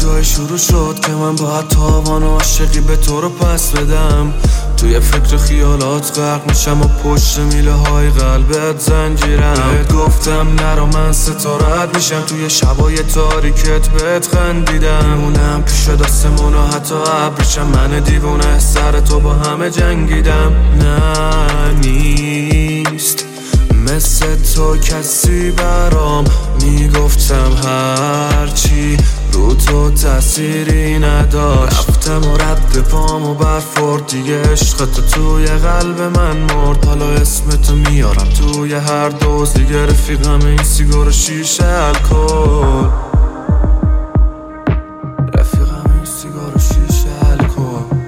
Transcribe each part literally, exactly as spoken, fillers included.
جای شروع شد که من باید تاوان و عاشقی به تو رو پس بدم. توی فکر خیالات غرق میشم و پشت میله های قلبت زنجیرم. بهت گفتم نرو من ستارت میشم، توی شبای تاریکت بهت خندیدم. میمونم پیش دستمون و حتی ابریشم، من دیوونه سر تو با همه جنگیدم. نه نیست مثل تو کسی برام، میگفتم هرچی رو تو تأثیری نداشت. رفتم و رد پام و برفورد دیگه، عشقت توی قلب من مرد. حالا اسمتو میارم توی هر دوز دیگه، رفیقم این سیگار و شیشه الکل. رفیقم این سیگار و شیشه الکل.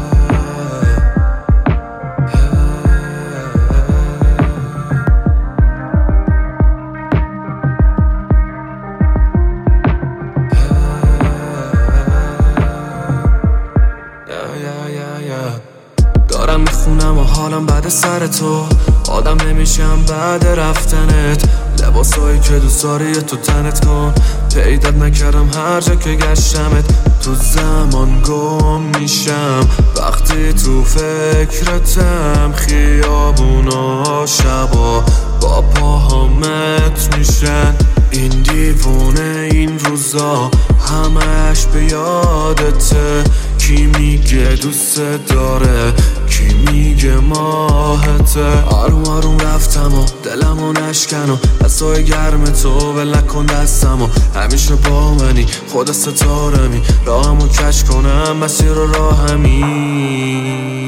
دارم میخونم و حالم بعد سر تو، آدم نمیشم بعد رفتنت. لباسایی که دوست داری تو تنت کن، پیدات نکردم هر جا که گشتمت. تو زمان گم میشم وقتی تو فکرتم، خیابونا شبا با پاهامت میشن. این دیوونه این روزا همش به یادته، کی میگه دوست داره کی میگه ماهته. آروم آروم رفتم و دلمو نشکن و دستای گرم تو ول نکن دستم و همیشه با منی، خدا ستارمی راهمو کش کنم مسیر و راهمی.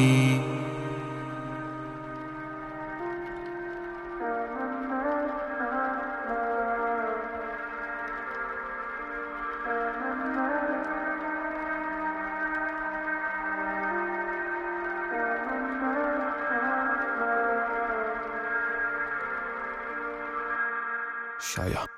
شاید